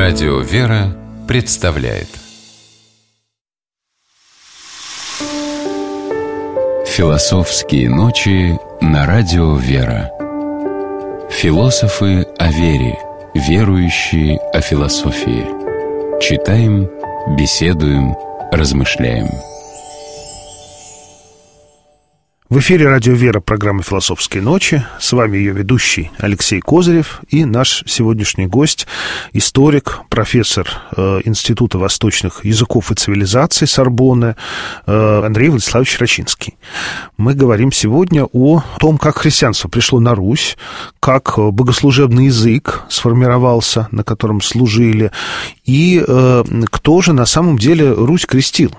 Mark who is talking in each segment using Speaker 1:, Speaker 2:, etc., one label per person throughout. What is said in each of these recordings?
Speaker 1: Радио «Вера» представляет Философские ночи на Радио «Вера». Философы о вере, верующие о философии. Читаем, беседуем, размышляем.
Speaker 2: В эфире «Радио Вера», программа «Философские ночи». С вами ее ведущий Алексей Козырев и наш сегодняшний гость, историк, профессор Института восточных языков и цивилизаций Сорбонны Андрей Владиславович Рачинский. Мы говорим сегодня о том, как христианство пришло на Русь, как богослужебный язык сформировался, на котором служили, и кто же на самом деле Русь крестил.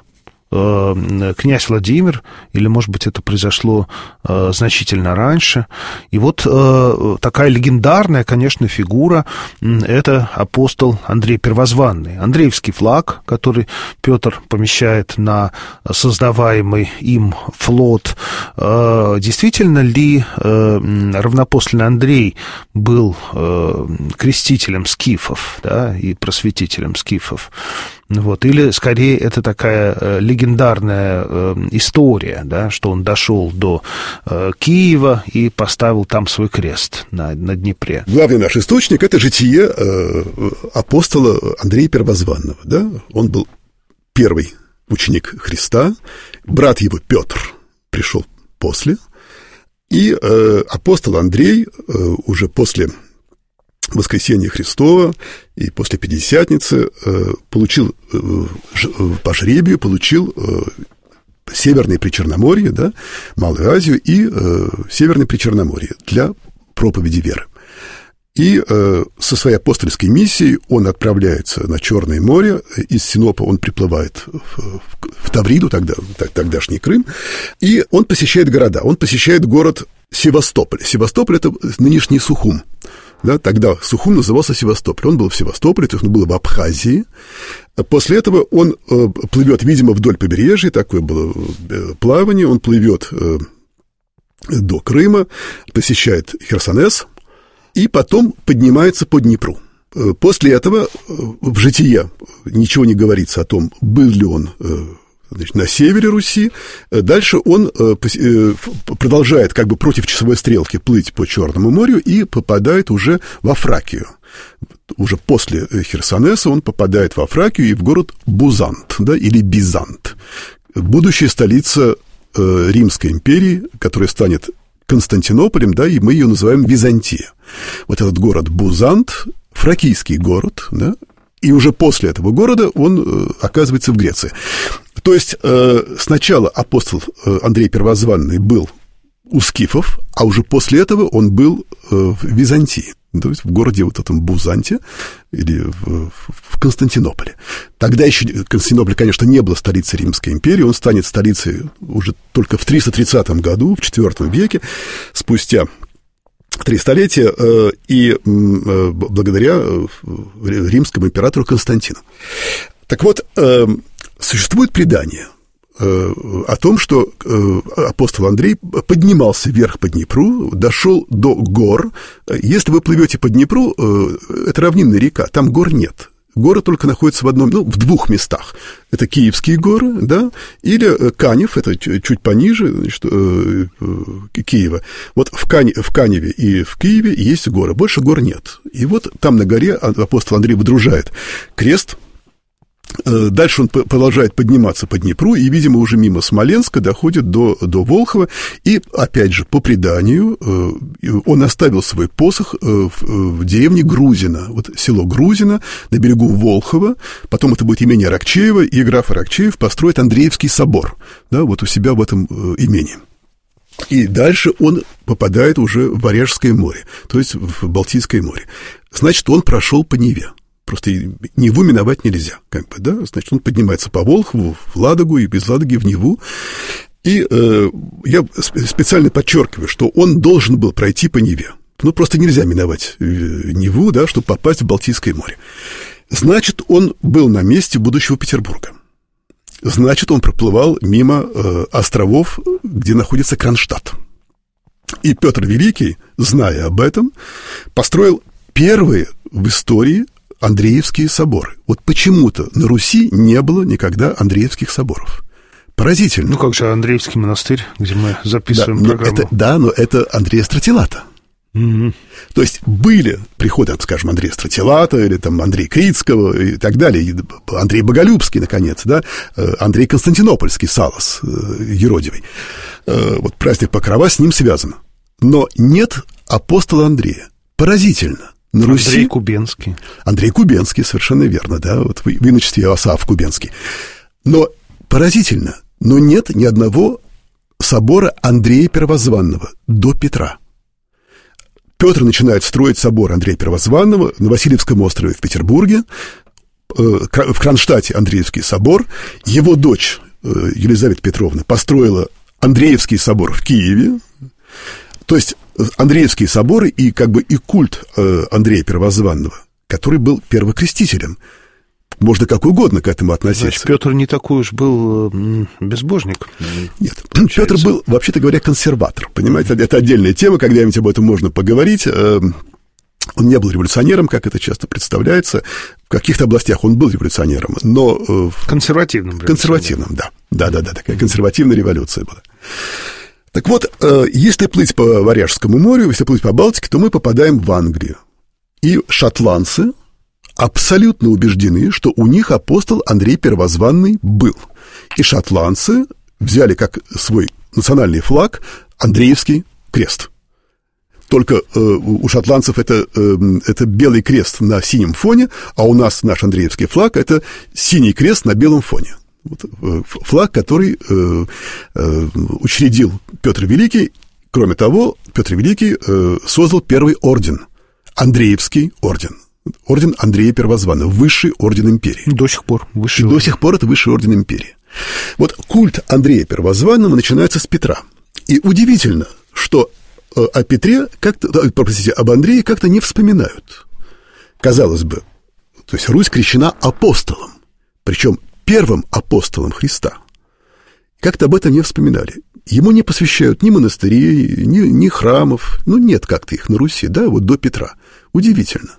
Speaker 2: Князь Владимир, или, может быть, это произошло значительно раньше. И вот такая легендарная, конечно, фигура — это апостол Андрей Первозванный. Андреевский флаг, который Петр помещает на создаваемый им флот. Действительно ли равнопоследный Андрей был крестителем скифов, да, и просветителем скифов? Вот. Или, скорее, это такая легендарная история, да, что он дошел до Киева и поставил там свой крест на Днепре.
Speaker 3: Главный наш источник — это житие апостола Андрея Первозванного. Да? Он был первый ученик Христа, брат его Петр пришел после, и апостол Андрей уже после Воскресения Христова и после Пятидесятницы получил по жребию, получил Северное Причерноморье, да, Малую Азию и Северное Причерноморье для проповеди веры. И со своей апостольской миссией он отправляется на Черное море, из Синопа он приплывает в Тавриду, тогдашний Крым, и он посещает города. Он посещает город Севастополь. Севастополь — это нынешний Сухум. Да, тогда Сухум назывался Севастополь. Он был в Севастополе, то есть он был в Абхазии. После этого он плывет, видимо, вдоль побережья, такое было плавание, он плывет до Крыма, посещает Херсонес и потом поднимается по Днепру. После этого в житие ничего не говорится о том, был ли он на севере Руси. Дальше он продолжает как бы против часовой стрелки плыть по Черному морю и попадает уже во Фракию. Уже после Херсонеса он попадает во Фракию и в город Бузант, да, или Бизант, будущая столица Римской империи, которая станет Константинополем, да, и мы ее называем Византия. Вот этот город Бузант, фракийский город, да, и уже после этого города он оказывается в Греции. То есть сначала апостол Андрей Первозванный был у скифов, а уже после этого он был в Византии, то есть в городе вот этом Бузанте или в Константинополе. Тогда еще Константинополь, конечно, не был столицей Римской империи, он станет столицей уже только в 330 году, в IV веке, спустя 3 столетия, и благодаря римскому императору Константину. Так вот, существует предание о том, что апостол Андрей поднимался вверх по Днепру, дошел до гор. Если вы плывете по Днепру, это равнинная река, там гор нет. Горы только находятся в 2 местах. Это Киевские горы, да, или Канев, это чуть пониже, значит, Киева. Вот в Каневе и в Киеве есть горы, больше гор нет. И вот там на горе апостол Андрей выдружает крест. Дальше он продолжает подниматься по Днепру и, видимо, уже мимо Смоленска доходит до Волхова. И, опять же, по преданию, он оставил свой посох в деревне Грузино. Вот село Грузино на берегу Волхова. Потом это будет имение Аракчеева, и граф Аракчеев построит Андреевский собор, да, вот у себя в этом имении. И дальше он попадает уже в Варяжское море, то есть в Балтийское море. Значит, он прошел по Неве. Просто Неву миновать нельзя, как бы, да? Значит, он поднимается по Волхову, в Ладогу и без Ладоги в Неву. И я специально подчеркиваю, что он должен был пройти по Неве. Ну, просто нельзя миновать Неву, да, чтобы попасть в Балтийское море. Значит, он был на месте будущего Петербурга. Значит, он проплывал мимо островов, где находится Кронштадт. И Петр Великий, зная об этом, построил первые в истории Андреевские соборы. Вот почему-то на Руси не было никогда Андреевских соборов. Поразительно.
Speaker 2: Ну, как же Андреевский монастырь, где мы записываем программу.
Speaker 3: Но это Андрея Стратилата.
Speaker 2: Mm-hmm.
Speaker 3: То есть были приходы, скажем, Андрея Стратилата или там Андрея Критского и так далее, Андрей Боголюбский, наконец, да, Андрей Константинопольский, Салос Еродивый. Вот праздник Покрова с ним связан. Но нет апостола Андрея. Поразительно. На Руси...
Speaker 2: Андрей Кубенский.
Speaker 3: Андрей Кубенский, совершенно верно, да, вот вы начите Иосаф Кубенский. Но поразительно, но нет ни одного собора Андрея Первозванного до Петра. Петр начинает строить собор Андрея Первозванного на Васильевском острове в Петербурге, в Кронштадте Андреевский собор. Его дочь Елизавета Петровна построила Андреевский собор в Киеве. То есть Андреевские соборы и как бы и культ Андрея Первозванного, который был первокрестителем. Можно как угодно к этому относиться.
Speaker 2: Значит, Петр не такой уж был безбожник.
Speaker 3: Нет, Петр был, вообще-то говоря, консерватор. Понимаете, это отдельная тема, когда-нибудь об этом можно поговорить. Он не был революционером, как это часто представляется. В каких-то областях он был революционером, но...
Speaker 2: Консервативным.
Speaker 3: Консервативным, да. Да, такая консервативная революция была. Так вот, если плыть по Варяжскому морю, если плыть по Балтике, то мы попадаем в Англию. И шотландцы абсолютно убеждены, что у них апостол Андрей Первозванный был. И шотландцы взяли как свой национальный флаг Андреевский крест. Только у шотландцев это белый крест на синем фоне, а у нас наш Андреевский флаг — это синий крест на белом фоне. Вот, флаг, который учредил Петр Великий. Кроме того, Петр Великий создал первый орден — Андреевский орден. Орден Андрея Первозванного, высший орден империи.
Speaker 2: До сих пор высший.
Speaker 3: До сих пор это высший орден империи. Вот культ Андрея Первозванного начинается с Петра. И удивительно, что о Петре об Андрее как-то не вспоминают. Казалось бы, то есть Русь крещена апостолом, причем первым апостолом Христа. Как-то об этом не вспоминали. Ему не посвящают ни монастырей, ни храмов. Ну, нет как-то их на Руси, да, вот до Петра. Удивительно.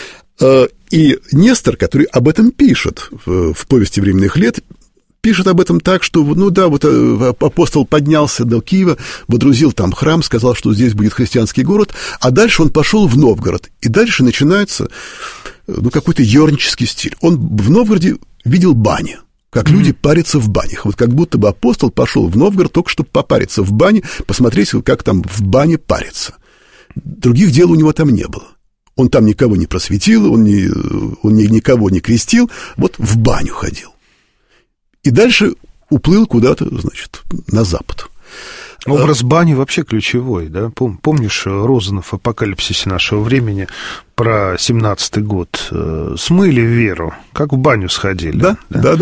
Speaker 3: И Нестор, который об этом пишет в «Повести временных лет», пишет об этом так, что, ну да, вот апостол поднялся до Киева, водрузил там храм, сказал, что здесь будет христианский город, а дальше он пошел в Новгород. И дальше начинается, ну, какой-то ернический стиль. Он в Новгороде видел бани, как люди парятся в банях. Вот как будто бы апостол пошел в Новгород только чтобы попариться в бане, посмотреть, как там в бане парятся. Других дел у него там не было. Он там никого не просветил, он никого не крестил, вот в баню ходил. И дальше уплыл куда-то, значит, на запад.
Speaker 2: Образ бани вообще ключевой, да? Помнишь Розанов в «Апокалипсисе нашего времени» про 17-й год? Смыли веру, как в баню сходили.
Speaker 3: Да.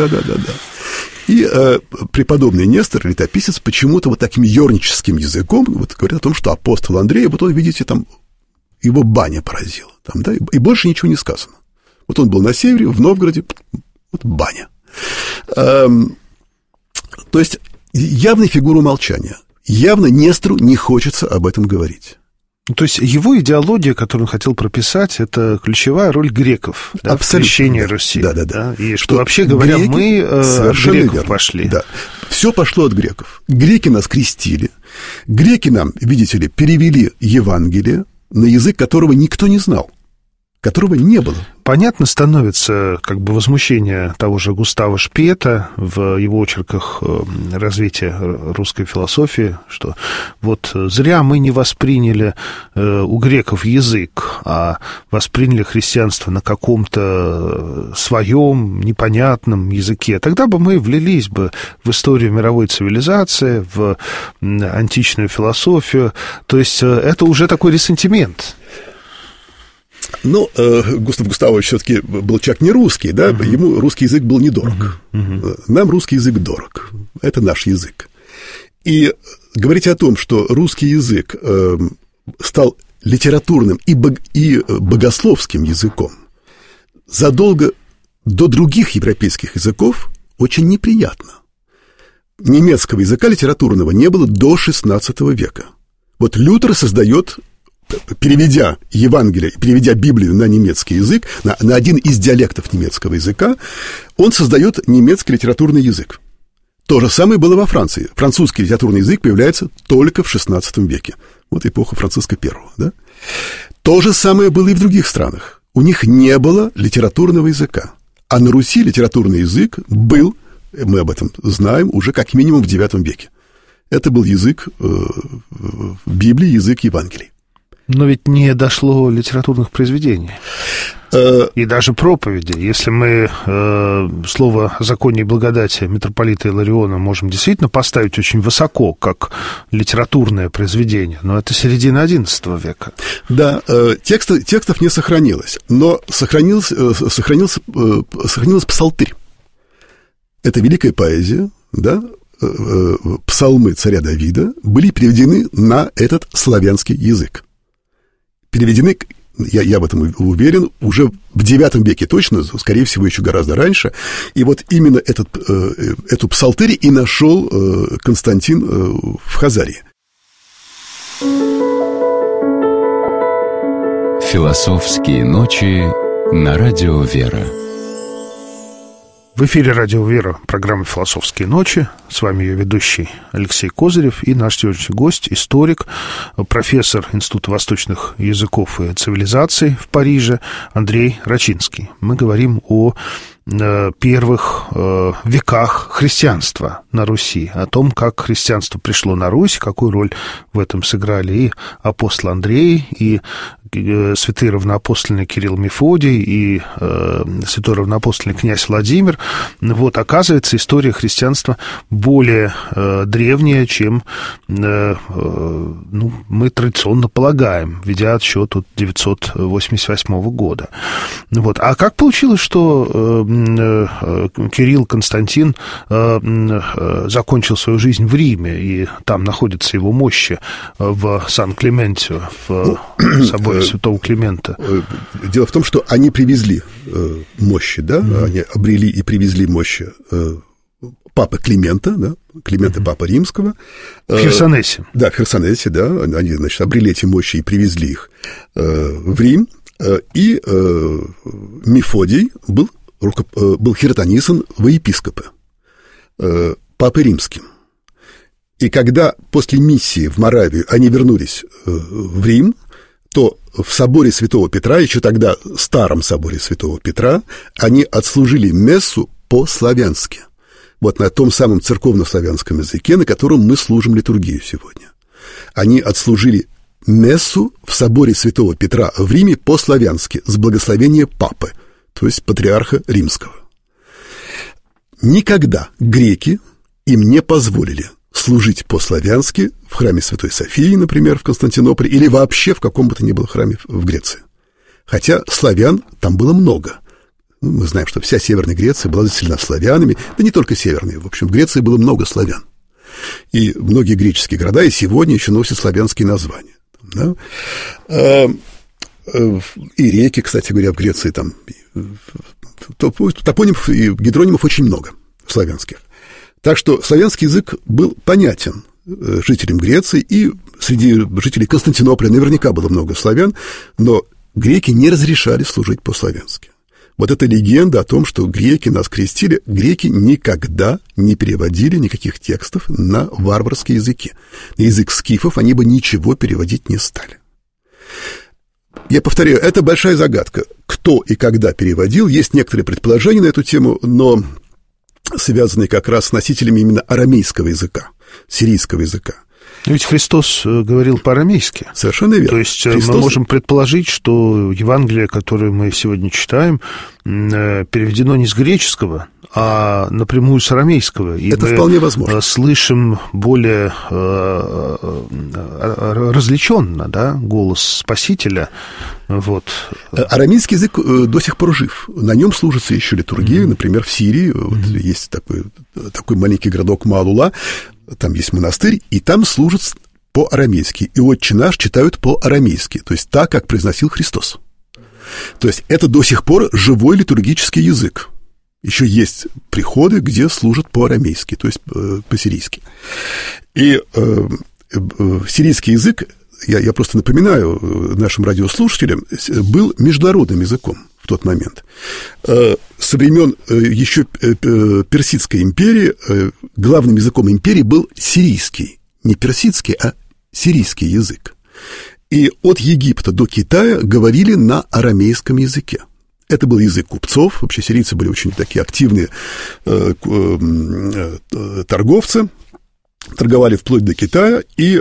Speaker 3: И преподобный Нестор, летописец, почему-то вот таким ерническим языком вот говорит о том, что апостол Андрей, вот он, видите, там его баня поразила. Там, да, и больше ничего не сказано. Вот он был на севере, в Новгороде, вот баня. То есть явная фигура молчания. Явно Нестору не хочется об этом говорить.
Speaker 2: То есть его идеология, которую он хотел прописать, это ключевая роль греков, да, в крещении Руси.
Speaker 3: Да.
Speaker 2: И что, вообще говоря, греки, мы от греков верно. Пошли.
Speaker 3: Да. Все пошло от греков. Греки нас крестили. Греки нам, видите ли, перевели Евангелие на язык, которого никто не знал, которого не было.
Speaker 2: Понятно становится как бы возмущение того же Густава Шпета в его очерках развития русской философии, что вот зря мы не восприняли у греков язык, а восприняли христианство на каком-то своем непонятном языке. Тогда бы мы влились бы в историю мировой цивилизации, в античную философию. То есть это уже такой ресентимент.
Speaker 3: Ну, Густав Густавович все-таки был человек не русский, да, ему русский язык был недорог. Нам русский язык дорог. Это наш язык. И говорить о том, что русский язык стал литературным и богословским языком задолго до других европейских языков, очень неприятно. Немецкого языка литературного не было до XVI века. Вот Лютер создает переведя Евангелие, переведя Библию на немецкий язык, на один из диалектов немецкого языка, он создает немецкий литературный язык. То же самое было во Франции. Французский литературный язык появляется только в XVI веке. Вот эпоха Франциска I. Да? То же самое было и в других странах. У них не было литературного языка. А на Руси литературный язык был, мы об этом знаем, уже как минимум в IX веке. Это был язык Библии, язык Евангелий.
Speaker 2: Но ведь не дошло литературных произведений. И даже проповеди. Если мы слово «законие и благодати» митрополита Илариона можем действительно поставить очень высоко, как литературное произведение, но это середина XI века.
Speaker 3: Да, текстов не сохранилось, но сохранился псалтырь. Это великая поэзия, да? Псалмы царя Давида были переведены на этот славянский язык. Переведены, я в этом уверен, уже в IX веке точно, скорее всего, еще гораздо раньше. И вот именно эту псалтырь и нашел Константин в Хазарии.
Speaker 1: Философские ночи на радио «Вера».
Speaker 2: В эфире радио «Вера», программа «Философские ночи». С вами ее ведущий Алексей Козырев и наш сегодняшний гость, историк, профессор Института восточных языков и цивилизаций в Париже Андрей Рачинский. Мы говорим о первых веках христианства на Руси, о том, как христианство пришло на Русь, какую роль в этом сыграли и апостол Андрей, и святые равноапостольный Кирилл Мефодий, и святой равноапостольный князь Владимир. Вот, оказывается, история христианства более древняя, чем мы традиционно полагаем, ведя отсчет от 988 года. Вот. А как получилось, что Кирилл Константин закончил свою жизнь в Риме, и там находятся его мощи в Сан-Клементио, в соборе святого Климента?
Speaker 3: Дело в том, что они привезли мощи, да, они обрели и привезли мощи папы Климента, да, Климента Папы Римского.
Speaker 2: В Херсонесе.
Speaker 3: Да, в Херсонесе, да, они, значит, обрели эти мощи и привезли их в Рим, и Мефодий был хиротонисан во епископы Папой Римским. И когда после миссии в Моравию они вернулись в Рим, то в соборе Святого Петра, еще тогда старом соборе Святого Петра, они отслужили мессу по-славянски. Вот на том самом церковно-славянском языке, на котором мы служим литургию сегодня. Они отслужили мессу в соборе Святого Петра в Риме по-славянски с благословения папы, то есть патриарха римского. Никогда греки им не позволили служить по-славянски в храме Святой Софии, например, в Константинополе, или вообще в каком бы то ни было храме в Греции. Хотя славян там было много. Мы знаем, что вся Северная Греция была заселена славянами, да не только северные. В общем, в Греции было много славян. И многие греческие города и сегодня еще носят славянские названия. Да? И реки, кстати говоря, в Греции там топонимов и гидронимов очень много славянских. Так что славянский язык был понятен жителям Греции, и среди жителей Константинополя наверняка было много славян, но греки не разрешали служить по-славянски. Вот эта легенда о том, что греки нас крестили, греки никогда не переводили никаких текстов на варварские языки. На язык скифов они бы ничего переводить не стали. Я повторяю, это большая загадка. Кто и когда переводил, есть некоторые предположения на эту тему, но связанные как раз с носителями именно арамейского языка, сирийского языка.
Speaker 2: Ведь Христос говорил по-арамейски.
Speaker 3: Совершенно верно.
Speaker 2: То есть мы можем предположить, что Евангелие, которое мы сегодня читаем, переведено не с греческого, а напрямую с арамейского. И
Speaker 3: это вполне возможно.
Speaker 2: Слышим более различенно, да, голос Спасителя. Вот.
Speaker 3: Арамейский язык до сих пор жив. На нем служится еще литургия. Например, в Сирии вот есть такой маленький городок Маалула. Там есть монастырь, и там служат по-арамейски. И «Отче наш» читают по-арамейски, то есть так, как произносил Христос. То есть это до сих пор живой литургический язык. Еще есть приходы, где служат по-арамейски, то есть по-сирийски. И сирийский язык я просто напоминаю нашим радиослушателям, был международным языком в тот момент. Со времен еще Персидской империи главным языком империи был сирийский. Не персидский, а сирийский язык. И от Египта до Китая говорили на арамейском языке. Это был язык купцов. Вообще сирийцы были очень такие активные торговцы. Торговали вплоть до Китая. И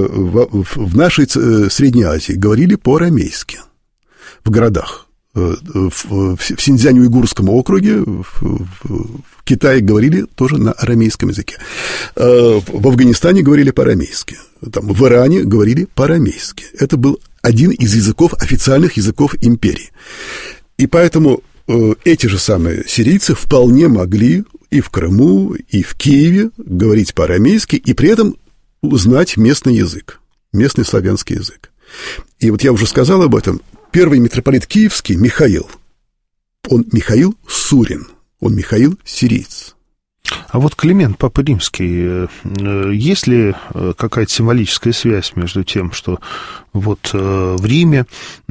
Speaker 3: в нашей Средней Азии говорили по-арамейски в городах. В Синьцзянь-Уйгурском округе в Китае говорили тоже на арамейском языке. В Афганистане говорили по-арамейски. Там, в Иране говорили по-арамейски. Это был один из языков, официальных языков империи. И поэтому эти же самые сирийцы вполне могли и в Крыму, и в Киеве говорить по-арамейски, и при этом знать местный язык, местный славянский язык. И вот я уже сказал об этом. Первый митрополит киевский Михаил, он Михаил Сурин, он Михаил сириец.
Speaker 2: А вот Климент, Папа Римский, есть ли какая-то символическая связь между тем, что вот в Риме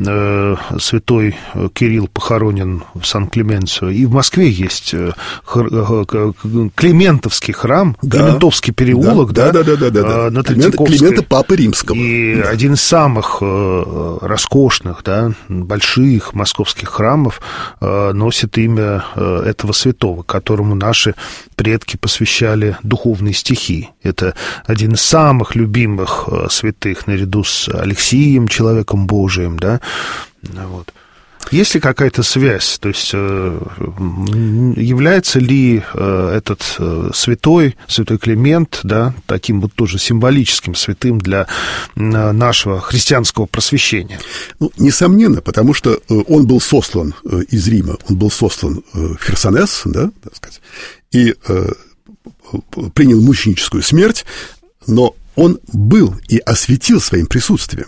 Speaker 2: святой Кирилл похоронен в Сан-Клеменцио, и в Москве есть Климентовский храм, да, Климентовский переулок, да, на Третьяковской.
Speaker 3: Климента Папы Римского.
Speaker 2: И один из самых роскошных, да, больших московских храмов носит имя этого святого, которому наши предки посвящали духовные стихи. Это один из самых любимых святых наряду с Алексием, человеком Божиим, да, вот. Есть ли какая-то связь? То есть является ли этот святой Климент, да, таким вот тоже символическим святым для нашего христианского просвещения?
Speaker 3: Ну, несомненно, потому что он был сослан из Рима, он был сослан в Херсонес, да, так сказать, и принял мученическую смерть, но он был и осветил своим присутствием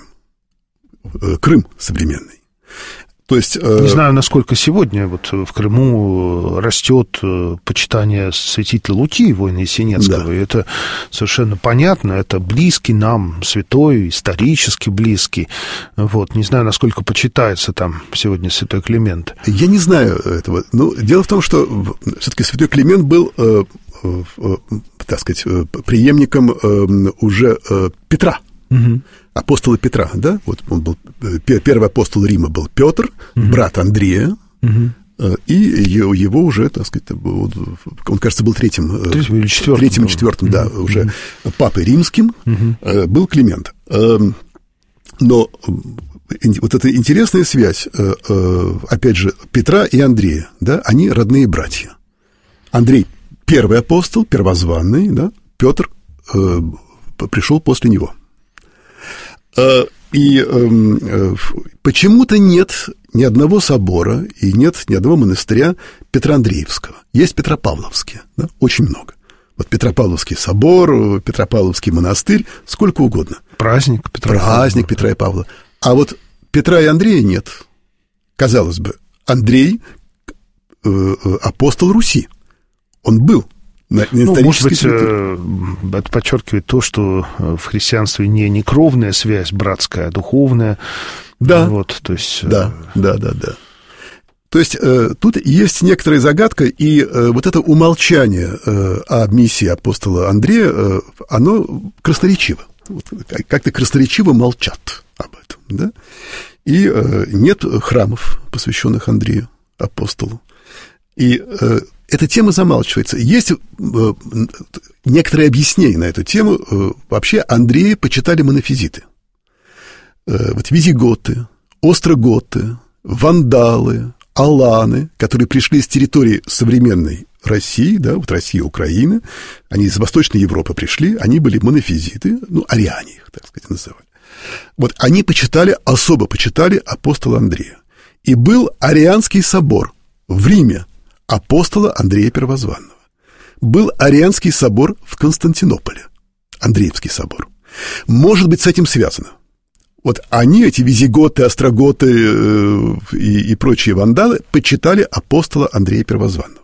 Speaker 3: Крым современный. То есть,
Speaker 2: не знаю, насколько сегодня вот в Крыму растет почитание святителя Луки, воина Есенинского, да. И это совершенно понятно, это близкий нам святой, исторически близкий. Вот, не знаю, насколько почитается там сегодня святой Климент.
Speaker 3: Я не знаю этого. Но дело в том, что все-таки святой Климент был, так сказать, преемником уже Петра. Угу. Апостола Петра, да? Вот он был первый апостол Рима был Петр, брат Андрея, и его уже, так сказать, он, кажется, был третьим или четвертым, да, уже папой римским был Климент. Но вот эта интересная связь, опять же, Петра и Андрея, да, они родные братья. Андрей первый апостол, первозванный, да, Петр пришел после него. И почему-то нет ни одного собора и нет ни одного монастыря Петроандреевского. Есть Петропавловские, да, очень много. Вот Петропавловский собор, Петропавловский монастырь, сколько угодно.
Speaker 2: Праздник
Speaker 3: Петра и Павла. А вот Петра и Андрея нет. Казалось бы, Андрей апостол Руси. Он был.
Speaker 2: Может быть, это подчеркивает то, что в христианстве не кровная связь братская, а духовная.
Speaker 3: Да.
Speaker 2: Вот, то есть...
Speaker 3: Да. То есть тут есть некоторая загадка, и вот это умолчание о миссии апостола Андрея, оно красноречиво. Как-то красноречиво молчат об этом, да? И нет храмов, посвященных Андрею, апостолу. И эта тема замалчивается. Есть некоторые объяснения на эту тему. Вообще Андрея почитали монофизиты. Вот визиготы, остроготы, вандалы, аланы, которые пришли с территории современной России, да, вот России и Украины, они из Восточной Европы пришли, они были монофизиты, ну, ариане их, так сказать, называли. Вот они особо почитали апостола Андрея. И был Арианский собор в Риме, апостола Андрея Первозванного. Был Арианский собор в Константинополе, Андреевский собор. Может быть, с этим связано. Вот они, эти визиготы, остроготы и прочие вандалы, почитали апостола Андрея Первозванного.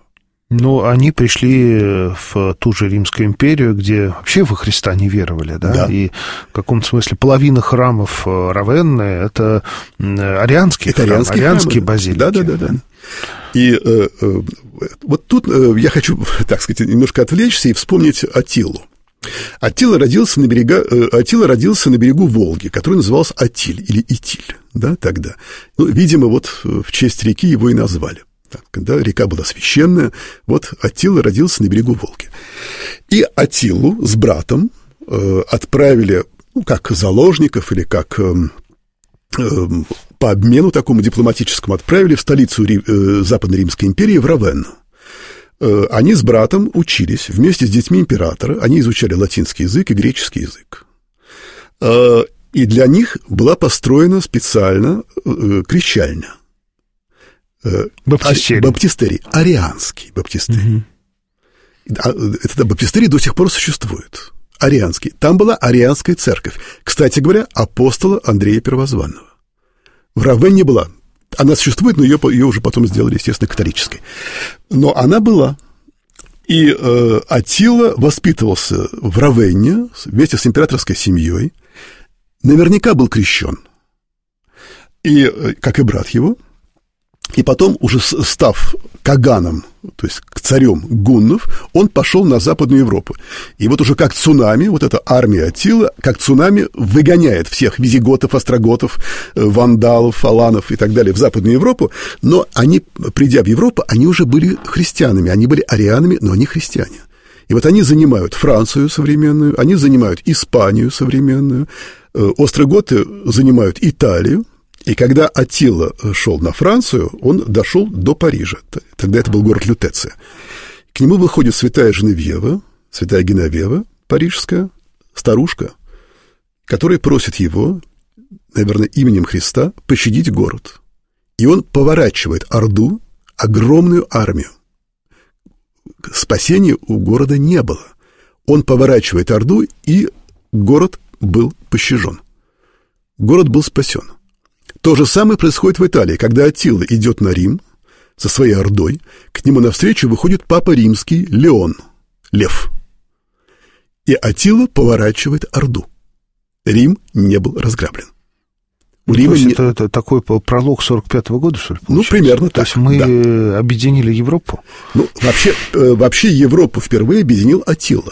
Speaker 2: Ну, они пришли в ту же Римскую империю, где вообще во Христа не веровали, да?
Speaker 3: Да.
Speaker 2: И в каком-то смысле половина храмов Равенны — это арианские храмы, арианские базилики.
Speaker 3: Да. И вот тут я хочу, так сказать, немножко отвлечься и вспомнить Аттилу. Аттила родился на берегу Волги, который назывался Атиль или Итиль, да, тогда. Ну, видимо, вот в честь реки его и назвали. Когда река была священная, вот Аттила родился на берегу Волги. И Аттилу с братом отправили, ну, как заложников или как по обмену такому дипломатическому, отправили в столицу Западной Римской империи, в Равенну. Они с братом учились вместе с детьми императора, они изучали латинский язык и греческий язык. И для них была построена специально крещальня. Баптистерий, арианский баптистерий. Этот баптистерий до сих пор существует, арианский. Там была арианская церковь. Кстати говоря, апостола Андрея Первозванного. В Равенне была. Она существует, но ее уже потом сделали, естественно, католической. Но она была. И Аттила воспитывался в Равенне вместе с императорской семьей. Наверняка был крещен. И, как и брат его. И потом, уже став каганом, то есть царем гуннов, он пошел на Западную Европу. И вот уже как цунами, вот эта армия Аттила, как цунами выгоняет всех визиготов, остроготов, вандалов, аланов и так далее в Западную Европу. Но они, придя в Европу, они уже были христианами, они были арианами, но они христиане. И вот они занимают Францию современную, они занимают Испанию современную, остроготы занимают Италию. И когда Аттила шел на Францию, он дошел до Парижа. Тогда это был город Лютеция. К нему выходит святая Женевьева, святая Геновева, парижская старушка, которая просит его, наверное, именем Христа, пощадить город. И он поворачивает орду, огромную армию. Спасения у города не было. Он поворачивает орду, и город был пощажен. Город был спасен. То же самое происходит в Италии, когда Аттила идет на Рим со своей ордой, к нему навстречу выходит папа римский Леон, Лев. И Аттила поворачивает орду. Рим не был разграблен.
Speaker 2: То есть это такой пролог 45-го года, что ли, получается?
Speaker 3: Ну, примерно
Speaker 2: так. То есть мы объединили Европу?
Speaker 3: Ну, вообще Европу впервые объединил Аттила.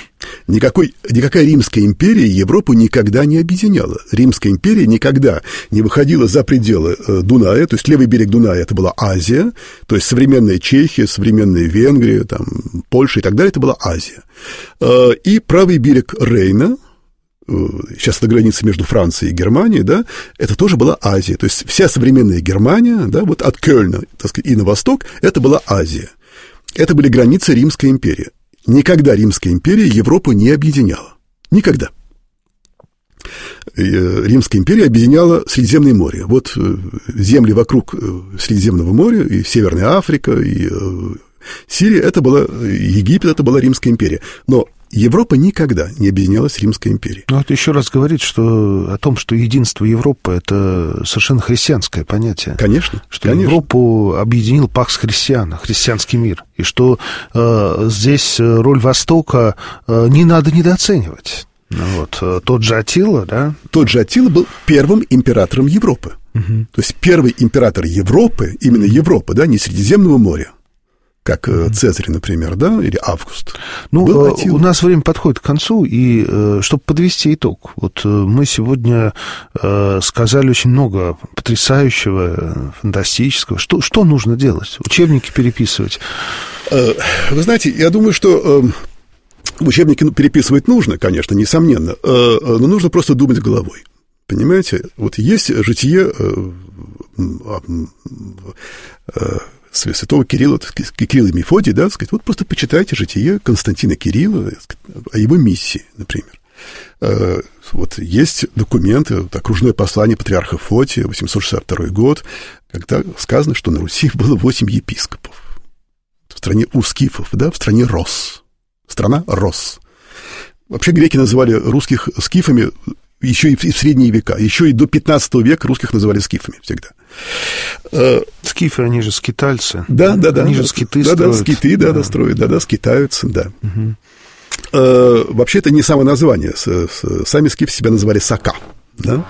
Speaker 3: Никакая Римская империя Европу никогда не объединяла. Римская империя никогда не выходила за пределы Дуная, то есть левый берег Дуная — это была Азия, то есть современная Чехия, современная Венгрия, там, Польша и так далее — это была Азия. И правый берег Рейна, сейчас это граница между Францией и Германией, да, это тоже была Азия. То есть вся современная Германия, да, вот от Кёльна, так сказать, и на восток, это была Азия. Это были границы Римской империи. Никогда Римская империя Европу не объединяла. Никогда. Римская империя объединяла Средиземное море. Вот земли вокруг Средиземного моря, и Северная Африка, и Сирия, это была, Египет, это была Римская империя. Но Европа никогда не объединялась с Римской империей.
Speaker 2: Ну, это еще раз говорит, что о том, что единство Европы — это совершенно христианское понятие.
Speaker 3: Конечно.
Speaker 2: Что Европу объединил Пакс Христиана, христианский мир. И что здесь роль Востока не надо недооценивать. Вот. Тот же Аттила, да?
Speaker 3: Тот же Аттила был первым императором Европы. Угу. То есть первый император Европы, именно Европы, да, не Средиземного моря, как Цезарь, например, да, или Август.
Speaker 2: Ну, у нас время подходит к концу, и чтобы подвести итог, вот мы сегодня сказали очень много потрясающего, фантастического. Что нужно делать? Учебники переписывать?
Speaker 3: Вы знаете, я думаю, что учебники переписывать нужно, конечно, несомненно, но нужно просто думать головой. Понимаете? Вот есть житие святого Кирилла, Кирилла и Мефодия, да, сказать, вот просто почитайте житие Константина Кирилла о его миссии, например. Вот есть документы, окружное послание патриарха Фотия, 862 год, когда сказано, что на Руси было 8 епископов. В стране у скифов, да, в стране Рос. Страна Рос. Вообще греки называли русских скифами еще и в средние века, еще и до 15 века русских называли скифами всегда.
Speaker 2: Скифы, они же скитальцы.
Speaker 3: Да.
Speaker 2: Они же скиты строят.
Speaker 3: Да, скиты, строят, скитаются, да. Вообще, это не само название. Сами скифы себя называли сака. Да?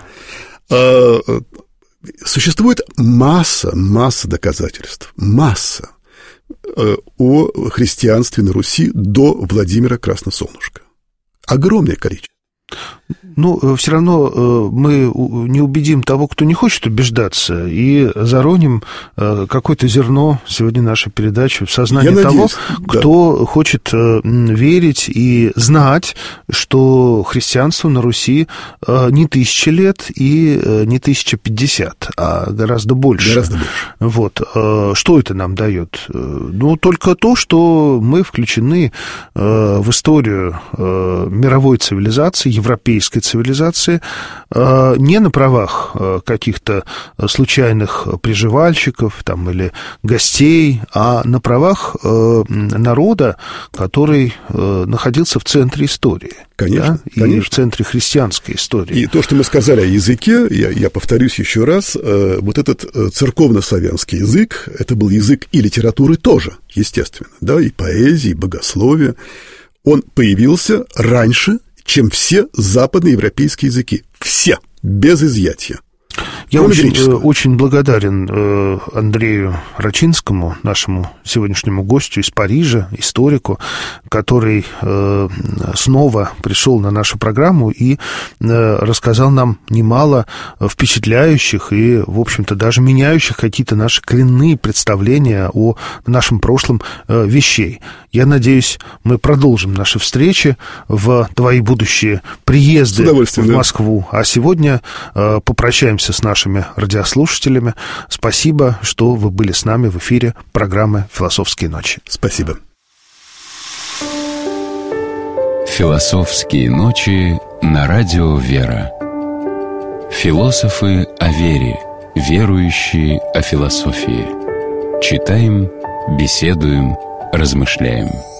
Speaker 3: Существует масса доказательств, масса о христианстве на Руси до Владимира Красносолнышка. Огромное количество.
Speaker 2: Ну, все равно мы не убедим того, кто не хочет убеждаться, и зароним какое-то зерно сегодня нашей передачи в сознание того, кто хочет верить и знать, что христианство на Руси не 1000 лет и не 1050, а гораздо больше. Вот. Что это нам дает? Ну, только то, что мы включены в историю мировой цивилизации, европейской цивилизации, не на правах каких-то случайных приживальщиков там, или гостей, а на правах народа, который находился в центре истории.
Speaker 3: Конечно,
Speaker 2: да? И в центре христианской истории.
Speaker 3: И то, что мы сказали о языке, я повторюсь еще раз, вот этот церковно-славянский язык, это был язык и литературы тоже, естественно, да, и поэзии, и богословия. Он появился раньше, чем все западноевропейские языки. Все, без изъятия.
Speaker 2: Я очень благодарен Андрею Рачинскому, нашему сегодняшнему гостю из Парижа, историку, который снова пришел на нашу программу и рассказал нам немало впечатляющих и, в общем-то, даже меняющих какие-то наши коренные представления о нашем прошлом вещей. Я надеюсь, мы продолжим наши встречи в твои будущие приезды в Москву. А сегодня попрощаемся с нашими радиослушателями. Спасибо, что вы были с нами в эфире программы «Философские ночи».
Speaker 3: Спасибо.
Speaker 1: «Философские ночи» на радио «Вера». Философы о вере, верующие о философии. Читаем, беседуем, размышляем.